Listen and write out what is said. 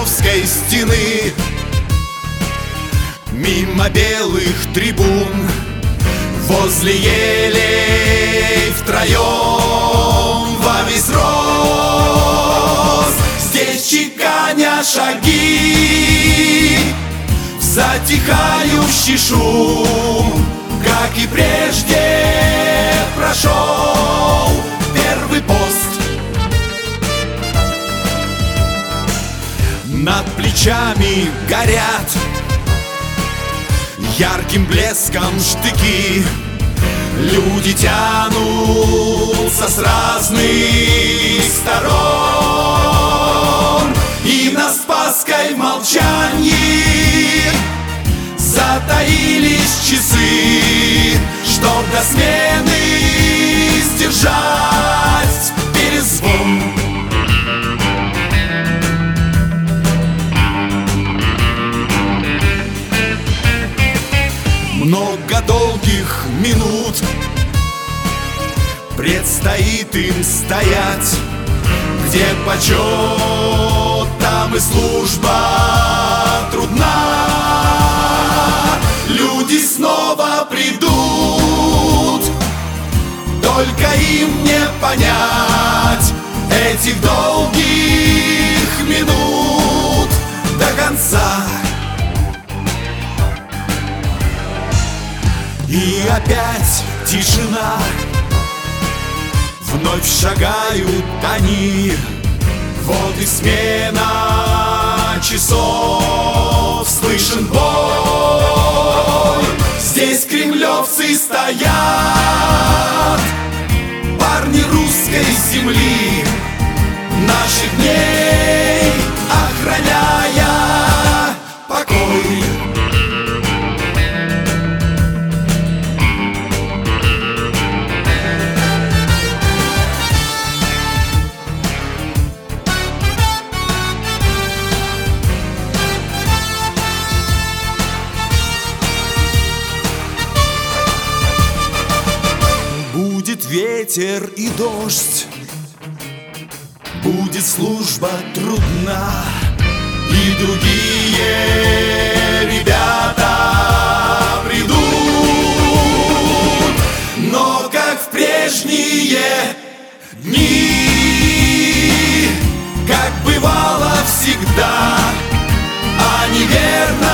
Кремлевской стены, мимо белых трибун, возле елей втроем во весь рост. Здесь чеканя шаги в затихающий шум, как и прежде прошел первый пост. Над плечами горят ярким блеском штыки, люди тянутся с разных сторон, и на Спасской в молчании затаились часы, чтоб до смены сдержать перезвон. Много долгих минут предстоит им стоять, где почет, там и служба трудна. Люди снова придут, только им не понять этих долгих минут до конца. И опять тишина, вновь шагают они. Вот и смена часов, слышен бой. Здесь кремлевцы стоят, парни русской земли, наших дней охраняя покой. Будет ветер и дождь, будет служба трудна, и другие ребята придут, но как в прежние дни, как бывало всегда, они верно